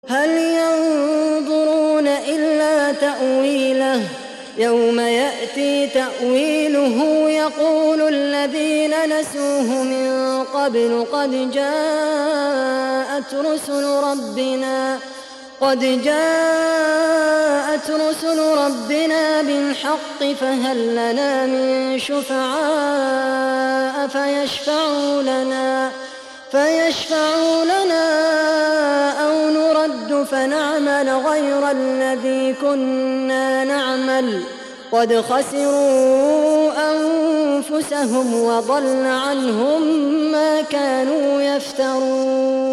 هل ينظرون إلا تأويله يوم يأتي تأويله يقول الذين نسوه من قبل قد جاءت رسل ربنا بالحق فهل لنا من شفعاء فيشفعوا لنا أو نرد فنعمل غير الذي كنا نعمل قد خسروا أنفسهم وضل عنهم ما كانوا يفترون.